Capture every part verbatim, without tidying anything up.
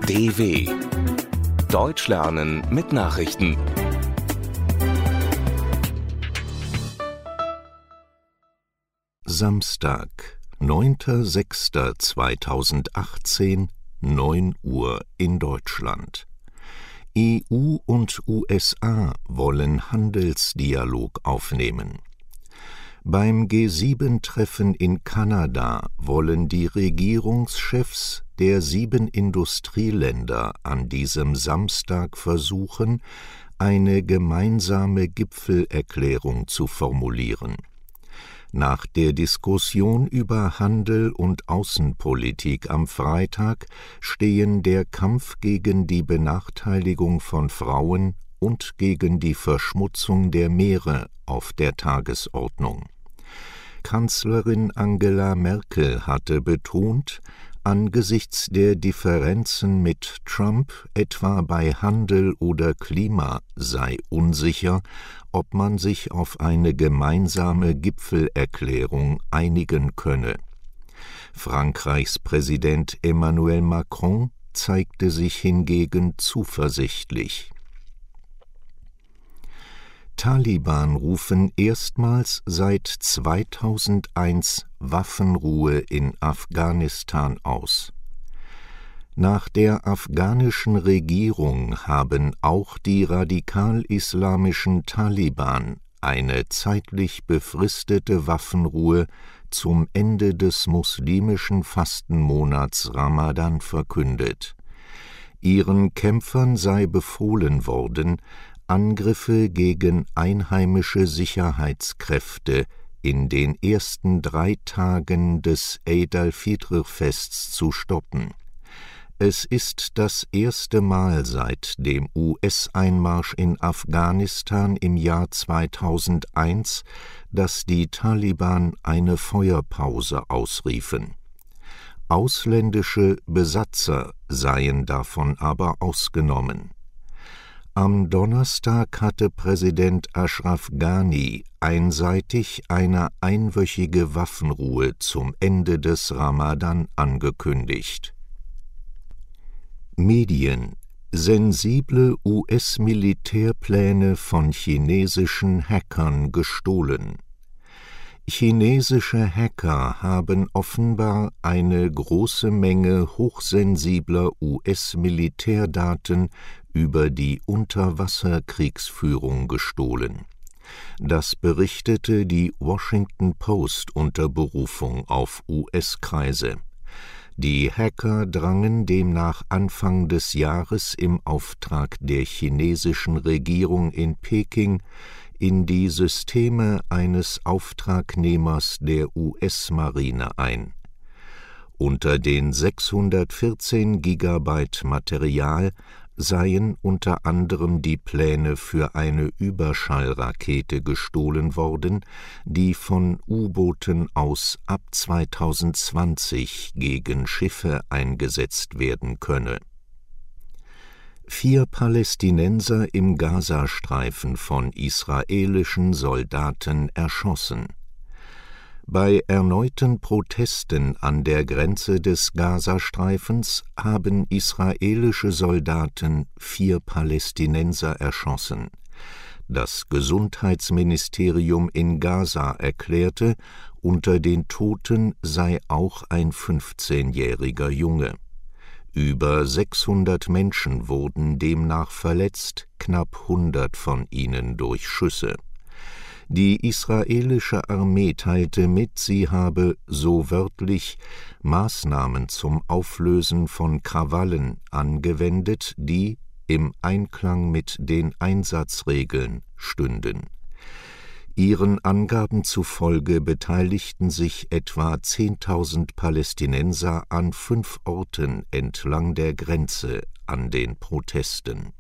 D W Deutsch lernen mit Nachrichten. Samstag, neunter sechster zweitausendachtzehn, neun Uhr in Deutschland. E U und U S A wollen Handelsdialog aufnehmen. Beim G sieben Treffen in Kanada wollen die Regierungschefs der sieben Industrieländer an diesem Samstag versuchen, eine gemeinsame Gipfelerklärung zu formulieren. Nach der Diskussion über Handel und Außenpolitik am Freitag stehen der Kampf gegen die Benachteiligung von Frauen und gegen die Verschmutzung der Meere auf der Tagesordnung. Kanzlerin Angela Merkel hatte betont, angesichts der Differenzen mit Trump, etwa bei Handel oder Klima, sei unsicher, ob man sich auf eine gemeinsame Gipfelerklärung einigen könne. Frankreichs Präsident Emmanuel Macron zeigte sich hingegen zuversichtlich. Taliban rufen erstmals seit zweitausendeins Waffenruhe in Afghanistan aus. Nach der afghanischen Regierung haben auch die radikal-islamischen Taliban eine zeitlich befristete Waffenruhe zum Ende des muslimischen Fastenmonats Ramadan verkündet. Ihren Kämpfern sei befohlen worden, Angriffe gegen einheimische Sicherheitskräfte in den ersten drei Tagen des Eid al-Fitr-Fests zu stoppen. Es ist das erste Mal seit dem U S-Einmarsch in Afghanistan im Jahr zweitausendeins, dass die Taliban eine Feuerpause ausriefen. Ausländische Besatzer seien davon aber ausgenommen. Am Donnerstag hatte Präsident Ashraf Ghani einseitig eine einwöchige Waffenruhe zum Ende des Ramadan angekündigt. Medien: Sensible U S-Militärpläne von chinesischen Hackern gestohlen. Chinesische Hacker haben offenbar eine große Menge hochsensibler U S-Militärdaten über die Unterwasserkriegsführung gestohlen. Das berichtete die Washington Post unter Berufung auf U S-Kreise. Die Hacker drangen demnach Anfang des Jahres im Auftrag der chinesischen Regierung in Peking in die Systeme eines Auftragnehmers der U S-Marine ein. Unter den sechshundertvierzehn Gigabyte Material seien unter anderem die Pläne für eine Überschallrakete gestohlen worden, die von U-Booten aus ab zweitausendzwanzig gegen Schiffe eingesetzt werden könne. Vier Palästinenser im Gazastreifen von israelischen Soldaten erschossen. Bei erneuten Protesten an der Grenze des Gazastreifens haben israelische Soldaten vier Palästinenser erschossen. Das Gesundheitsministerium in Gaza erklärte, unter den Toten sei auch ein fünfzehnjähriger Junge. Über sechshundert Menschen wurden demnach verletzt, knapp hundert von ihnen durch Schüsse. Die israelische Armee teilte mit, sie habe, so wörtlich, Maßnahmen zum Auflösen von Krawallen angewendet, die im Einklang mit den Einsatzregeln stünden. Ihren Angaben zufolge beteiligten sich etwa zehntausend Palästinenser an fünf Orten entlang der Grenze an den Protesten.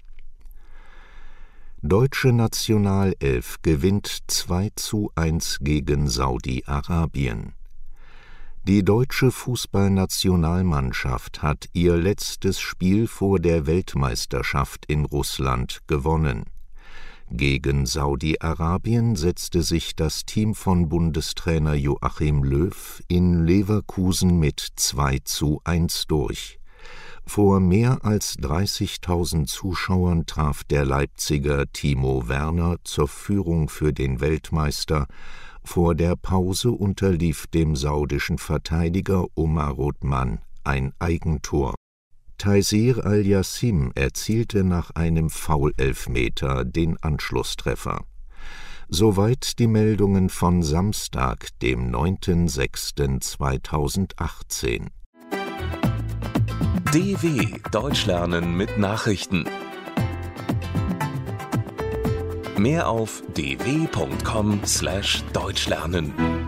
Deutsche Nationalelf gewinnt zwei zu eins gegen Saudi-Arabien. Die deutsche Fußballnationalmannschaft hat ihr letztes Spiel vor der Weltmeisterschaft in Russland gewonnen. Gegen Saudi-Arabien setzte sich das Team von Bundestrainer Joachim Löw in Leverkusen mit zwei zu eins durch. Vor mehr als dreißigtausend Zuschauern traf der Leipziger Timo Werner zur Führung für den Weltmeister. Vor der Pause unterlief dem saudischen Verteidiger Omar Othman ein Eigentor. Taysir Al-Yassim erzielte nach einem Foul-Elfmeter den Anschlusstreffer. Soweit die Meldungen von Samstag, dem neunten sechsten zweitausendachtzehn. D W Deutsch lernen mit Nachrichten. Mehr auf d w punkt com slash deutschlernen.